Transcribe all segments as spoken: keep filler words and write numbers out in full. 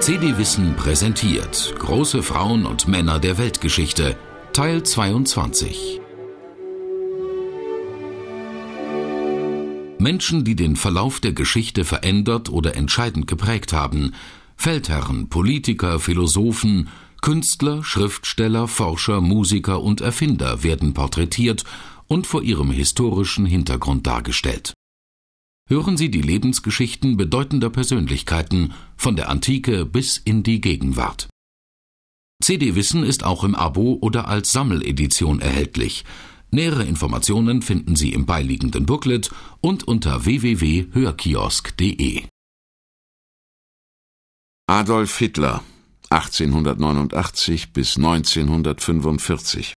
C D Wissen präsentiert Große Frauen und Männer der Weltgeschichte, Teil zweiundzwanzig. Menschen, die den Verlauf der Geschichte verändert oder entscheidend geprägt haben. Feldherren, Politiker, Philosophen, Künstler, Schriftsteller, Forscher, Musiker und Erfinder werden porträtiert und vor ihrem historischen Hintergrund dargestellt. Hören Sie die Lebensgeschichten bedeutender Persönlichkeiten von der Antike bis in die Gegenwart. C D Wissen ist auch im Abo oder als Sammeledition erhältlich. Nähere Informationen finden Sie im beiliegenden Booklet und unter w w w punkt hörkiosk punkt de. Adolf Hitler, achtzehnhundertneunundachtzig bis neunzehnhundertfünfundvierzig.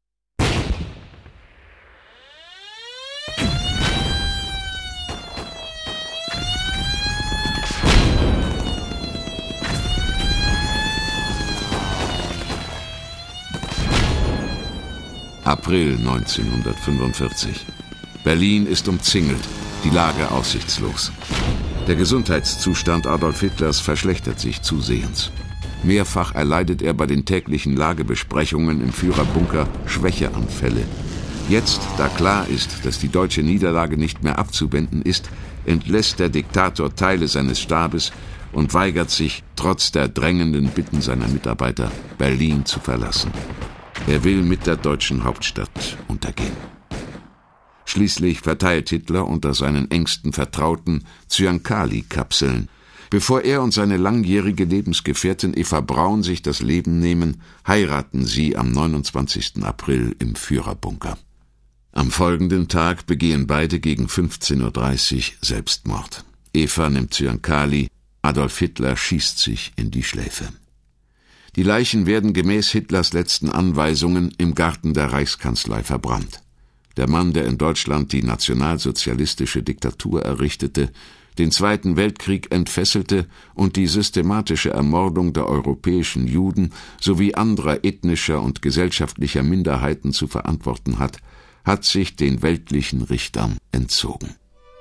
April neunzehnhundertfünfundvierzig. Berlin ist umzingelt, die Lage aussichtslos. Der Gesundheitszustand Adolf Hitlers verschlechtert sich zusehends. Mehrfach erleidet er bei den täglichen Lagebesprechungen im Führerbunker Schwächeanfälle. Jetzt, da klar ist, dass die deutsche Niederlage nicht mehr abzuwenden ist, entlässt der Diktator Teile seines Stabes und weigert sich, trotz der drängenden Bitten seiner Mitarbeiter, Berlin zu verlassen. Er will mit der deutschen Hauptstadt untergehen. Schließlich verteilt Hitler unter seinen engsten Vertrauten Zyankali-Kapseln. Bevor er und seine langjährige Lebensgefährtin Eva Braun sich das Leben nehmen, heiraten sie am neunundzwanzigsten April im Führerbunker. Am folgenden Tag begehen beide gegen fünfzehn Uhr dreißig Selbstmord. Eva nimmt Zyankali, Adolf Hitler schießt sich in die Schläfe. Die Leichen werden gemäß Hitlers letzten Anweisungen im Garten der Reichskanzlei verbrannt. Der Mann, der in Deutschland die nationalsozialistische Diktatur errichtete, den Zweiten Weltkrieg entfesselte und die systematische Ermordung der europäischen Juden sowie anderer ethnischer und gesellschaftlicher Minderheiten zu verantworten hat, hat sich den weltlichen Richtern entzogen.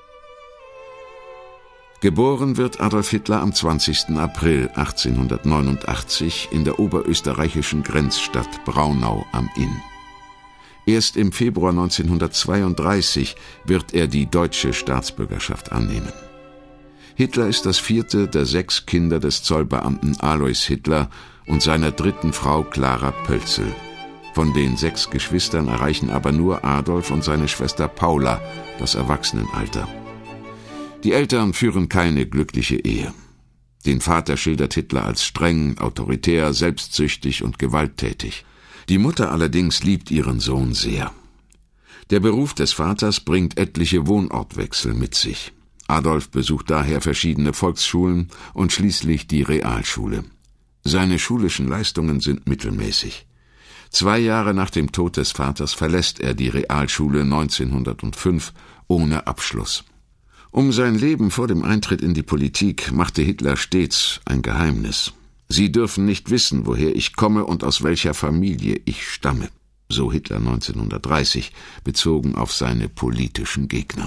Geboren wird Adolf Hitler am zwanzigsten April achtzehnhundertneunundachtzig in der oberösterreichischen Grenzstadt Braunau am Inn. Erst im Februar neunzehnhundertzweiunddreißig wird er die deutsche Staatsbürgerschaft annehmen. Hitler ist das vierte der sechs Kinder des Zollbeamten Alois Hitler und seiner dritten Frau Clara Pölzel. Von den sechs Geschwistern erreichen aber nur Adolf und seine Schwester Paula das Erwachsenenalter. Die Eltern führen keine glückliche Ehe. Den Vater schildert Hitler als streng, autoritär, selbstsüchtig und gewalttätig. Die Mutter allerdings liebt ihren Sohn sehr. Der Beruf des Vaters bringt etliche Wohnortwechsel mit sich. Adolf besucht daher verschiedene Volksschulen und schließlich die Realschule. Seine schulischen Leistungen sind mittelmäßig. Zwei Jahre nach dem Tod des Vaters verlässt er die Realschule neunzehnhundertfünf ohne Abschluss. Um sein Leben vor dem Eintritt in die Politik machte Hitler stets ein Geheimnis. Sie dürfen nicht wissen, woher ich komme und aus welcher Familie ich stamme, so Hitler neunzehnhundertdreißig, bezogen auf seine politischen Gegner.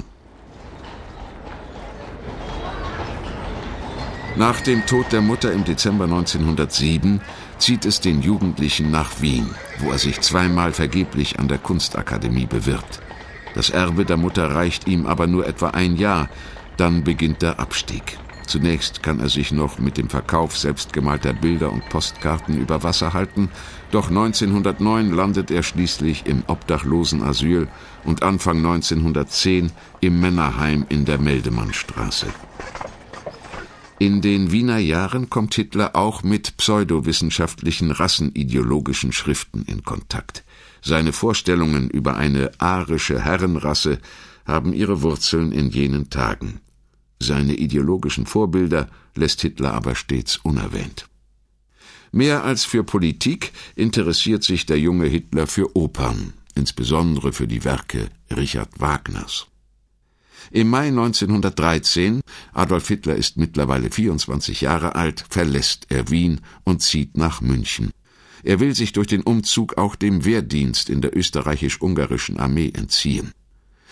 Nach dem Tod der Mutter im Dezember neunzehnhundertsieben zieht es den Jugendlichen nach Wien, wo er sich zweimal vergeblich an der Kunstakademie bewirbt. Das Erbe der Mutter reicht ihm aber nur etwa ein Jahr, dann beginnt der Abstieg. Zunächst kann er sich noch mit dem Verkauf selbstgemalter Bilder und Postkarten über Wasser halten, doch neunzehnhundertneun landet er schließlich im Obdachlosenasyl und Anfang neunzehnhundertzehn im Männerheim in der Meldemannstraße. In den Wiener Jahren kommt Hitler auch mit pseudowissenschaftlichen rassenideologischen Schriften in Kontakt. Seine Vorstellungen über eine arische Herrenrasse haben ihre Wurzeln in jenen Tagen. Seine ideologischen Vorbilder lässt Hitler aber stets unerwähnt. Mehr als für Politik interessiert sich der junge Hitler für Opern, insbesondere für die Werke Richard Wagners. Im Mai neunzehnhundertdreizehn, Adolf Hitler ist mittlerweile vierundzwanzig Jahre alt, verlässt er Wien und zieht nach München. Er will sich durch den Umzug auch dem Wehrdienst in der österreichisch-ungarischen Armee entziehen.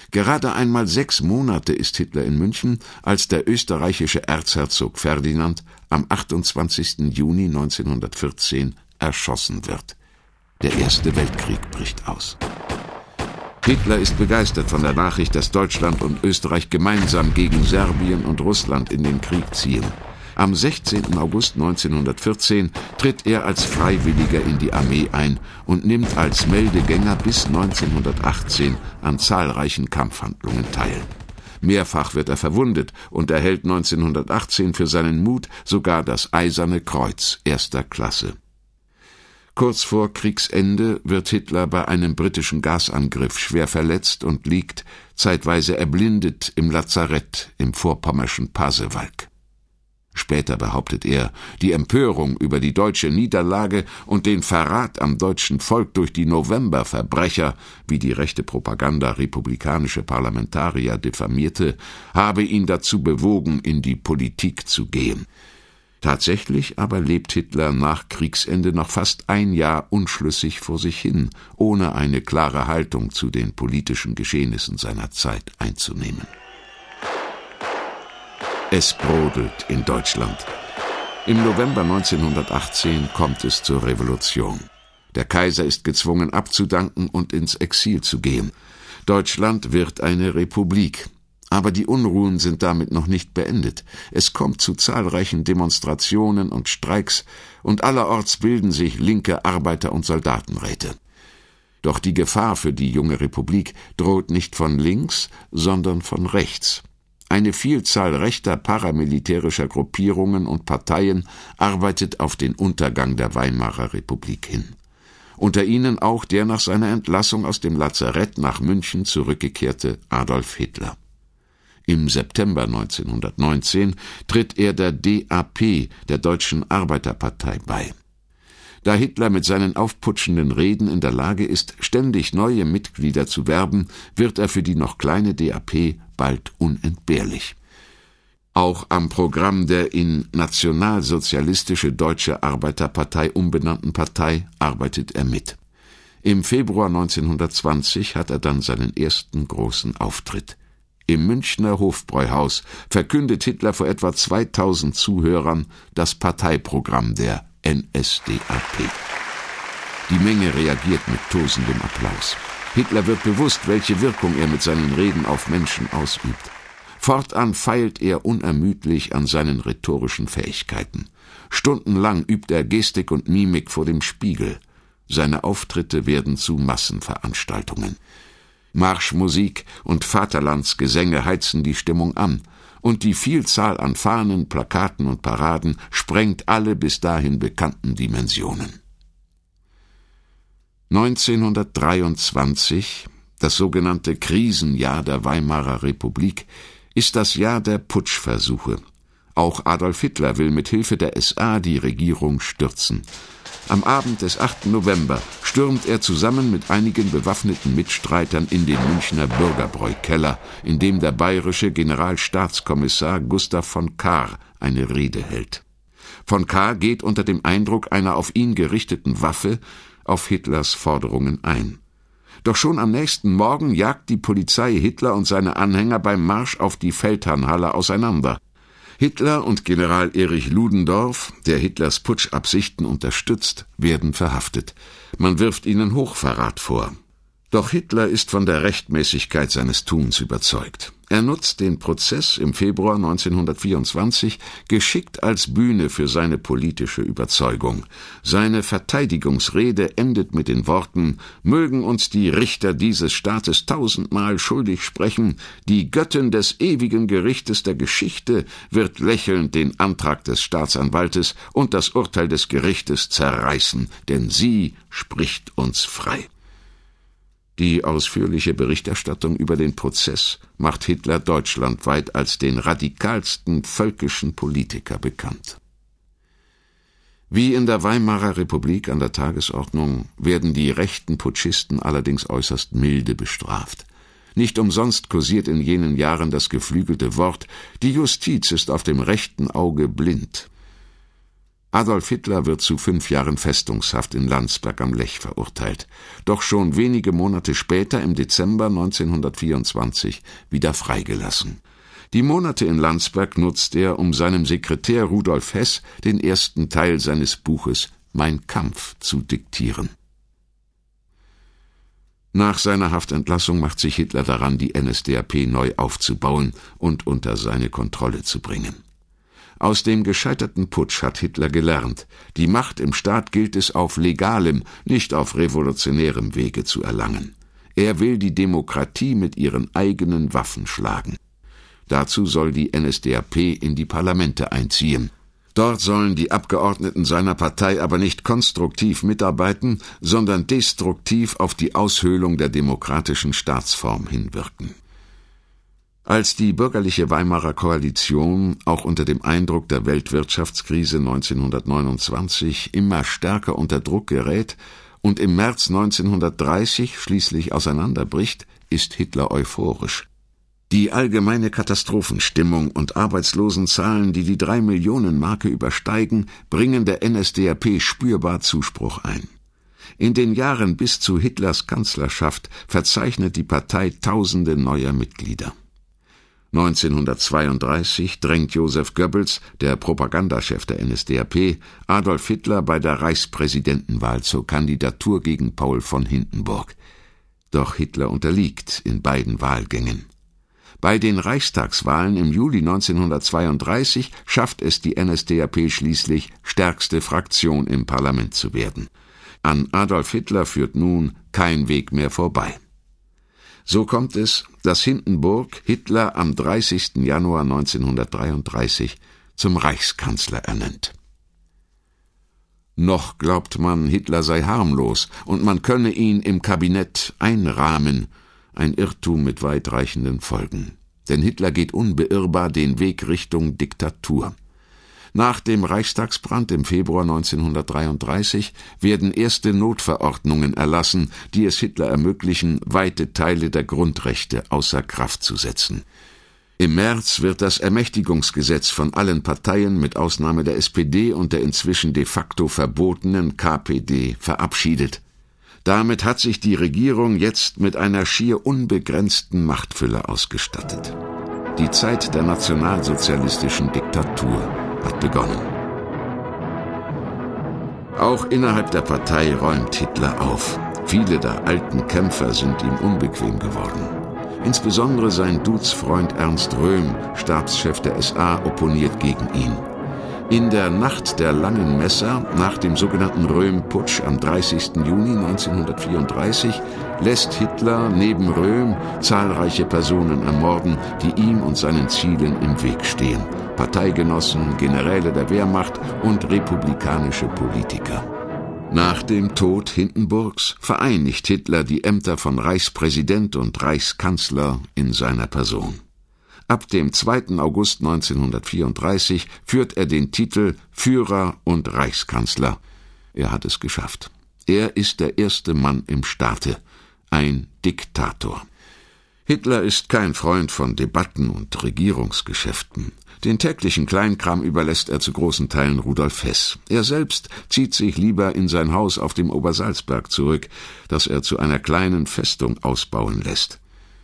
Gerade einmal sechs Monate ist Hitler in München, als der österreichische Erzherzog Ferdinand am achtundzwanzigsten Juni neunzehnhundertvierzehn erschossen wird. Der Erste Weltkrieg bricht aus. Hitler ist begeistert von der Nachricht, dass Deutschland und Österreich gemeinsam gegen Serbien und Russland in den Krieg ziehen. Am sechzehnten August neunzehnhundertvierzehn tritt er als Freiwilliger in die Armee ein und nimmt als Meldegänger bis neunzehnhundertachtzehn an zahlreichen Kampfhandlungen teil. Mehrfach wird er verwundet und erhält neunzehnhundertachtzehn für seinen Mut sogar das Eiserne Kreuz erster Klasse. Kurz vor Kriegsende wird Hitler bei einem britischen Gasangriff schwer verletzt und liegt, zeitweise erblindet, im Lazarett im vorpommerschen Pasewalk. Später behauptet er, die Empörung über die deutsche Niederlage und den Verrat am deutschen Volk durch die Novemberverbrecher, wie die rechte Propaganda republikanische Parlamentarier diffamierte, habe ihn dazu bewogen, in die Politik zu gehen. Tatsächlich aber lebt Hitler nach Kriegsende noch fast ein Jahr unschlüssig vor sich hin, ohne eine klare Haltung zu den politischen Geschehnissen seiner Zeit einzunehmen. Es brodelt in Deutschland. Im November neunzehnhundertachtzehn kommt es zur Revolution. Der Kaiser ist gezwungen abzudanken und ins Exil zu gehen. Deutschland wird eine Republik. Aber die Unruhen sind damit noch nicht beendet. Es kommt zu zahlreichen Demonstrationen und Streiks und allerorts bilden sich linke Arbeiter- und Soldatenräte. Doch die Gefahr für die junge Republik droht nicht von links, sondern von rechts. Eine Vielzahl rechter paramilitärischer Gruppierungen und Parteien arbeitet auf den Untergang der Weimarer Republik hin. Unter ihnen auch der nach seiner Entlassung aus dem Lazarett nach München zurückgekehrte Adolf Hitler. Im September neunzehnhundertneunzehn tritt er der D A P, der Deutschen Arbeiterpartei, bei. Da Hitler mit seinen aufputschenden Reden in der Lage ist, ständig neue Mitglieder zu werben, wird er für die noch kleine D A P bald unentbehrlich. Auch am Programm der in Nationalsozialistische Deutsche Arbeiterpartei umbenannten Partei arbeitet er mit. Im Februar neunzehnhundertzwanzig hat er dann seinen ersten großen Auftritt. Im Münchner Hofbräuhaus verkündet Hitler vor etwa zweitausend Zuhörern das Parteiprogramm der N S D A P. Die Menge reagiert mit tosendem Applaus. Hitler wird bewusst, welche Wirkung er mit seinen Reden auf Menschen ausübt. Fortan feilt er unermüdlich an seinen rhetorischen Fähigkeiten. Stundenlang übt er Gestik und Mimik vor dem Spiegel. Seine Auftritte werden zu Massenveranstaltungen. Marschmusik und Vaterlandsgesänge heizen die Stimmung an, und die Vielzahl an Fahnen, Plakaten und Paraden sprengt alle bis dahin bekannten Dimensionen. neunzehnhundertdreiundzwanzig, das sogenannte Krisenjahr der Weimarer Republik, ist das Jahr der Putschversuche. Auch Adolf Hitler will mit Hilfe der S A die Regierung stürzen. Am Abend des achten November stürmt er zusammen mit einigen bewaffneten Mitstreitern in den Münchner Bürgerbräu-Keller, in dem der bayerische Generalstaatskommissar Gustav von Kahr eine Rede hält. Von Kahr geht unter dem Eindruck einer auf ihn gerichteten Waffe auf Hitlers Forderungen ein. Doch schon am nächsten Morgen jagt die Polizei Hitler und seine Anhänger beim Marsch auf die Feldherrnhalle auseinander. Hitler und General Erich Ludendorff, der Hitlers Putschabsichten unterstützt, werden verhaftet. Man wirft ihnen Hochverrat vor. Doch Hitler ist von der Rechtmäßigkeit seines Tuns überzeugt. Er nutzt den Prozess im Februar neunzehnhundertvierundzwanzig geschickt als Bühne für seine politische Überzeugung. Seine Verteidigungsrede endet mit den Worten: Mögen uns die Richter dieses Staates tausendmal schuldig sprechen, die Göttin des ewigen Gerichtes der Geschichte wird lächelnd den Antrag des Staatsanwaltes und das Urteil des Gerichtes zerreißen, denn sie spricht uns frei. Die ausführliche Berichterstattung über den Prozess macht Hitler deutschlandweit als den radikalsten völkischen Politiker bekannt. Wie in der Weimarer Republik an der Tagesordnung werden die rechten Putschisten allerdings äußerst milde bestraft. Nicht umsonst kursiert in jenen Jahren das geflügelte Wort: Die Justiz ist auf dem rechten Auge blind. Adolf Hitler wird zu fünf Jahren Festungshaft in Landsberg am Lech verurteilt, doch schon wenige Monate später, im Dezember neunzehnhundertvierundzwanzig, wieder freigelassen. Die Monate in Landsberg nutzt er, um seinem Sekretär Rudolf Hess den ersten Teil seines Buches »Mein Kampf« zu diktieren. Nach seiner Haftentlassung macht sich Hitler daran, die N S D A P neu aufzubauen und unter seine Kontrolle zu bringen. Aus dem gescheiterten Putsch hat Hitler gelernt, die Macht im Staat gilt es auf legalem, nicht auf revolutionärem Wege zu erlangen. Er will die Demokratie mit ihren eigenen Waffen schlagen. Dazu soll die N S D A P in die Parlamente einziehen. Dort sollen die Abgeordneten seiner Partei aber nicht konstruktiv mitarbeiten, sondern destruktiv auf die Aushöhlung der demokratischen Staatsform hinwirken. Als die bürgerliche Weimarer Koalition, auch unter dem Eindruck der Weltwirtschaftskrise neunzehnhundertneunundzwanzig, immer stärker unter Druck gerät und im März neunzehnhundertdreißig schließlich auseinanderbricht, ist Hitler euphorisch. Die allgemeine Katastrophenstimmung und Arbeitslosenzahlen, die die drei Millionen Marke übersteigen, bringen der N S D A P spürbar Zuspruch ein. In den Jahren bis zu Hitlers Kanzlerschaft verzeichnet die Partei tausende neuer Mitglieder. neunzehnhundertzweiunddreißig drängt Joseph Goebbels, der Propagandachef der N S D A P, Adolf Hitler bei der Reichspräsidentenwahl zur Kandidatur gegen Paul von Hindenburg. Doch Hitler unterliegt in beiden Wahlgängen. Bei den Reichstagswahlen im Juli neunzehnhundertzweiunddreißig schafft es die N S D A P schließlich, stärkste Fraktion im Parlament zu werden. An Adolf Hitler führt nun kein Weg mehr vorbei. So kommt es, dass Hindenburg Hitler am dreißigsten Januar neunzehnhundertdreiunddreißig zum Reichskanzler ernennt. Noch glaubt man, Hitler sei harmlos und man könne ihn im Kabinett einrahmen, ein Irrtum mit weitreichenden Folgen. Denn Hitler geht unbeirrbar den Weg Richtung Diktatur. Nach dem Reichstagsbrand im Februar neunzehnhundertdreiunddreißig werden erste Notverordnungen erlassen, die es Hitler ermöglichen, weite Teile der Grundrechte außer Kraft zu setzen. Im März wird das Ermächtigungsgesetz von allen Parteien mit Ausnahme der S P D und der inzwischen de facto verbotenen K P D verabschiedet. Damit hat sich die Regierung jetzt mit einer schier unbegrenzten Machtfülle ausgestattet. Die Zeit der nationalsozialistischen Diktatur hat begonnen. Auch innerhalb der Partei räumt Hitler auf. Viele der alten Kämpfer sind ihm unbequem geworden. Insbesondere sein Duzfreund Ernst Röhm, Stabschef der S A, opponiert gegen ihn. In der Nacht der langen Messer, nach dem sogenannten Röhm-Putsch am dreißigsten Juni neunzehnhundertvierunddreißig, lässt Hitler neben Röhm zahlreiche Personen ermorden, die ihm und seinen Zielen im Weg stehen. Parteigenossen, Generäle der Wehrmacht und republikanische Politiker. Nach dem Tod Hindenburgs vereinigt Hitler die Ämter von Reichspräsident und Reichskanzler in seiner Person. Ab dem zweiten August neunzehnhundertvierunddreißig führt er den Titel Führer und Reichskanzler. Er hat es geschafft. Er ist der erste Mann im Staate, ein Diktator. Hitler ist kein Freund von Debatten und Regierungsgeschäften. Den täglichen Kleinkram überlässt er zu großen Teilen Rudolf Hess. Er selbst zieht sich lieber in sein Haus auf dem Obersalzberg zurück, das er zu einer kleinen Festung ausbauen lässt.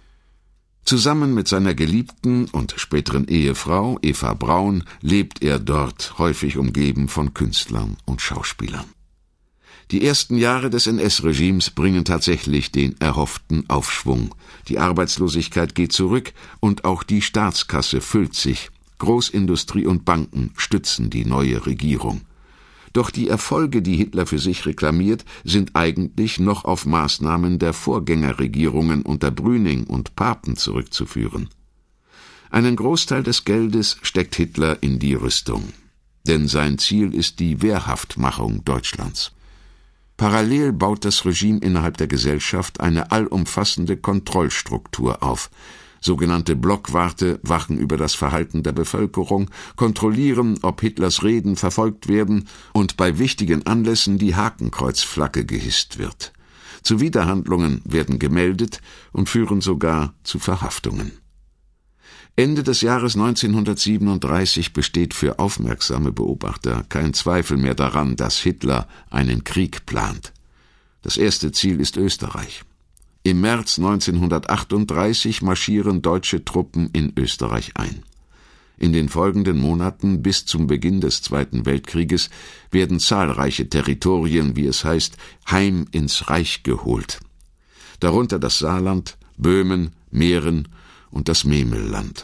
Zusammen mit seiner geliebten und späteren Ehefrau Eva Braun lebt er dort, häufig umgeben von Künstlern und Schauspielern. Die ersten Jahre des N S-Regimes bringen tatsächlich den erhofften Aufschwung. Die Arbeitslosigkeit geht zurück und auch die Staatskasse füllt sich. Großindustrie und Banken stützen die neue Regierung. Doch die Erfolge, die Hitler für sich reklamiert, sind eigentlich noch auf Maßnahmen der Vorgängerregierungen unter Brüning und Papen zurückzuführen. Einen Großteil des Geldes steckt Hitler in die Rüstung. Denn sein Ziel ist die Wehrhaftmachung Deutschlands. Parallel baut das Regime innerhalb der Gesellschaft eine allumfassende Kontrollstruktur auf. Sogenannte Blockwarte wachen über das Verhalten der Bevölkerung, kontrollieren, ob Hitlers Reden verfolgt werden und bei wichtigen Anlässen die Hakenkreuzflagge gehisst wird. Zuwiderhandlungen werden gemeldet und führen sogar zu Verhaftungen. Ende des Jahres neunzehnhundertsiebenunddreißig besteht für aufmerksame Beobachter kein Zweifel mehr daran, dass Hitler einen Krieg plant. Das erste Ziel ist Österreich. Im März neunzehnhundertachtunddreißig marschieren deutsche Truppen in Österreich ein. In den folgenden Monaten bis zum Beginn des Zweiten Weltkrieges werden zahlreiche Territorien, wie es heißt, heim ins Reich geholt. Darunter das Saarland, Böhmen, Mähren und das Memelland.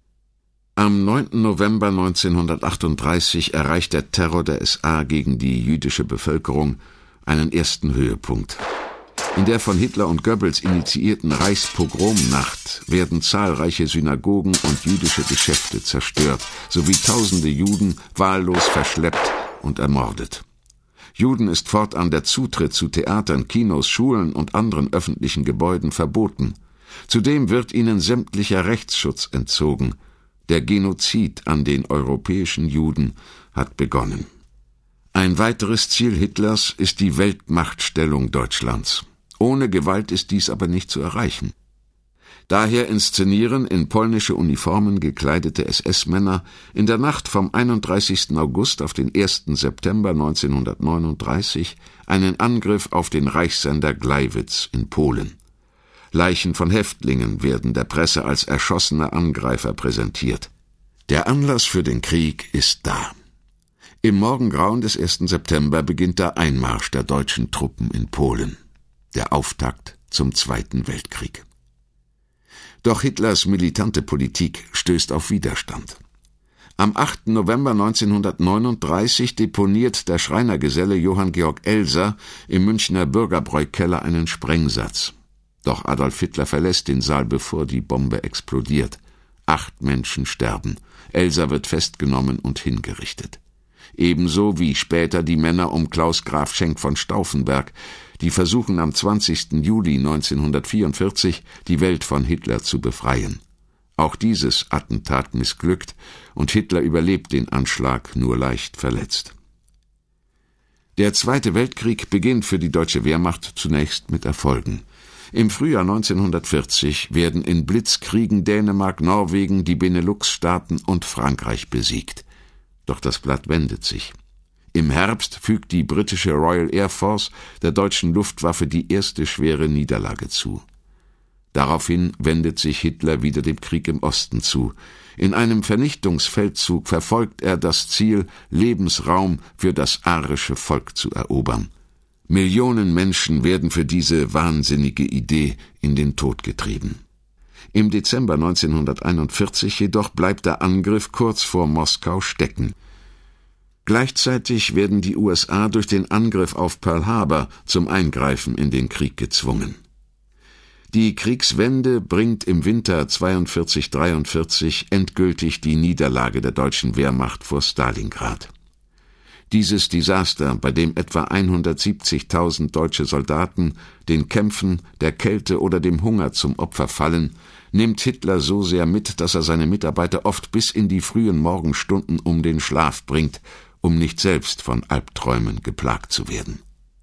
Am neunten November neunzehnhundertachtunddreißig erreicht der Terror der S A gegen die jüdische Bevölkerung einen ersten Höhepunkt. In der von Hitler und Goebbels initiierten Reichspogromnacht werden zahlreiche Synagogen und jüdische Geschäfte zerstört, sowie tausende Juden wahllos verschleppt und ermordet. Juden ist fortan der Zutritt zu Theatern, Kinos, Schulen und anderen öffentlichen Gebäuden verboten. Zudem wird ihnen sämtlicher Rechtsschutz entzogen. Der Genozid an den europäischen Juden hat begonnen. Ein weiteres Ziel Hitlers ist die Weltmachtstellung Deutschlands. Ohne Gewalt ist dies aber nicht zu erreichen. Daher inszenieren in polnische Uniformen gekleidete S S-Männer in der Nacht vom einunddreißigsten August auf den ersten September neunzehnhundertneununddreißig einen Angriff auf den Reichssender Gleiwitz in Polen. Leichen von Häftlingen werden der Presse als erschossene Angreifer präsentiert. Der Anlass für den Krieg ist da. Im Morgengrauen des ersten September beginnt der Einmarsch der deutschen Truppen in Polen. Der Auftakt zum Zweiten Weltkrieg. Doch Hitlers militante Politik stößt auf Widerstand. Am achten November neunzehnhundertneununddreißig deponiert der Schreinergeselle Johann Georg Elser im Münchner Bürgerbräu-Keller einen Sprengsatz. Doch Adolf Hitler verlässt den Saal, bevor die Bombe explodiert. Acht Menschen sterben. Elser wird festgenommen und hingerichtet. Ebenso wie später die Männer um Klaus Graf Schenk von Stauffenberg, die versuchen am zwanzigsten Juli neunzehnhundertvierundvierzig die Welt von Hitler zu befreien. Auch dieses Attentat missglückt und Hitler überlebt den Anschlag nur leicht verletzt. Der Zweite Weltkrieg beginnt für die deutsche Wehrmacht zunächst mit Erfolgen. Im Frühjahr neunzehnhundertvierzig werden in Blitzkriegen Dänemark, Norwegen, die Benelux-Staaten und Frankreich besiegt. Doch das Blatt wendet sich. Im Herbst fügt die britische Royal Air Force der deutschen Luftwaffe die erste schwere Niederlage zu. Daraufhin wendet sich Hitler wieder dem Krieg im Osten zu. In einem Vernichtungsfeldzug verfolgt er das Ziel, Lebensraum für das arische Volk zu erobern. Millionen Menschen werden für diese wahnsinnige Idee in den Tod getrieben. Im Dezember neunzehnhunderteinundvierzig jedoch bleibt der Angriff kurz vor Moskau stecken. Gleichzeitig werden die U S A durch den Angriff auf Pearl Harbor zum Eingreifen in den Krieg gezwungen. Die Kriegswende bringt im Winter zweiundvierzig dreiundvierzig endgültig die Niederlage der deutschen Wehrmacht vor Stalingrad. Dieses Desaster, bei dem etwa hundertsiebzigtausend deutsche Soldaten den Kämpfen, der Kälte oder dem Hunger zum Opfer fallen, nimmt Hitler so sehr mit, dass er seine Mitarbeiter oft bis in die frühen Morgenstunden um den Schlaf bringt, um nicht selbst von Albträumen geplagt zu werden.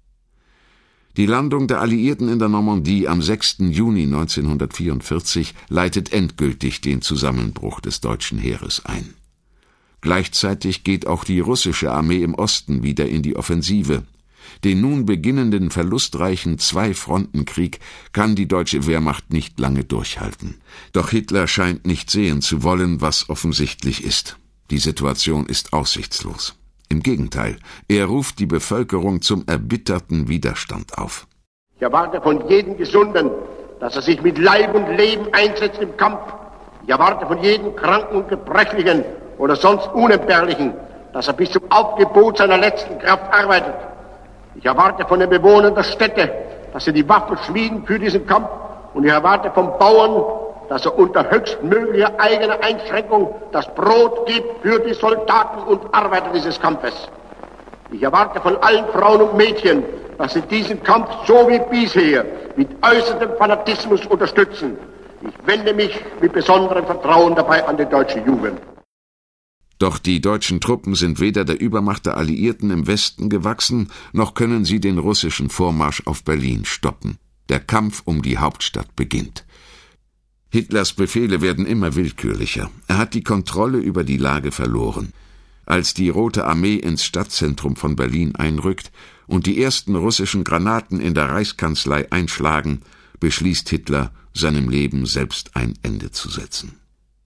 Die Landung der Alliierten in der Normandie am sechsten Juni neunzehnhundertvierundvierzig leitet endgültig den Zusammenbruch des deutschen Heeres ein. Gleichzeitig geht auch die russische Armee im Osten wieder in die Offensive. Den nun beginnenden verlustreichen Zwei-Fronten-Krieg kann die deutsche Wehrmacht nicht lange durchhalten. Doch Hitler scheint nicht sehen zu wollen, was offensichtlich ist. Die Situation ist aussichtslos. Im Gegenteil, er ruft die Bevölkerung zum erbitterten Widerstand auf. Ich erwarte von jedem Gesunden, dass er sich mit Leib und Leben einsetzt im Kampf. Ich erwarte von jedem Kranken und Gebrechlichen oder sonst Unentbehrlichen, dass er bis zum Aufgebot seiner letzten Kraft arbeitet. Ich erwarte von den Bewohnern der Städte, dass sie die Waffen schmieden für diesen Kampf, und ich erwarte vom Bauern, dass er unter höchstmöglicher eigener Einschränkung das Brot gibt für die Soldaten und Arbeiter dieses Kampfes. Ich erwarte von allen Frauen und Mädchen, dass sie diesen Kampf so wie bisher mit äußertem Fanatismus unterstützen. Ich wende mich mit besonderem Vertrauen dabei an die deutsche Jugend. Doch die deutschen Truppen sind weder der Übermacht der Alliierten im Westen gewachsen, noch können sie den russischen Vormarsch auf Berlin stoppen. Der Kampf um die Hauptstadt beginnt. Hitlers Befehle werden immer willkürlicher. Er hat die Kontrolle über die Lage verloren. Als die Rote Armee ins Stadtzentrum von Berlin einrückt und die ersten russischen Granaten in der Reichskanzlei einschlagen, beschließt Hitler, seinem Leben selbst ein Ende zu setzen.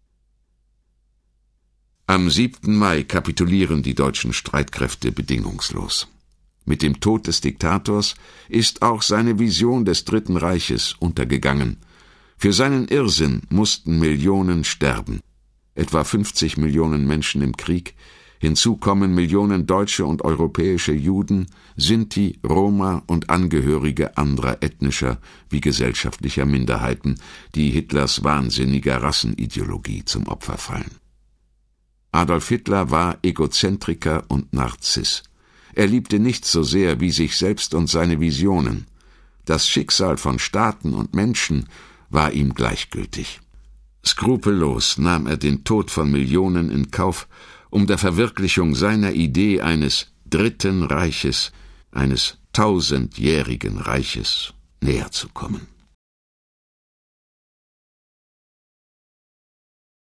Am siebten Mai kapitulieren die deutschen Streitkräfte bedingungslos. Mit dem Tod des Diktators ist auch seine Vision des Dritten Reiches untergegangen. Für seinen Irrsinn mussten Millionen sterben. Etwa fünfzig Millionen Menschen im Krieg. Hinzu kommen Millionen deutsche und europäische Juden, Sinti, Roma und Angehörige anderer ethnischer wie gesellschaftlicher Minderheiten, die Hitlers wahnsinniger Rassenideologie zum Opfer fallen. Adolf Hitler war Egozentriker und Narziss. Er liebte nichts so sehr wie sich selbst und seine Visionen. Das Schicksal von Staaten und Menschen war ihm gleichgültig. Skrupellos nahm er den Tod von Millionen in Kauf, um der Verwirklichung seiner Idee eines Dritten Reiches, eines tausendjährigen Reiches näher zu kommen.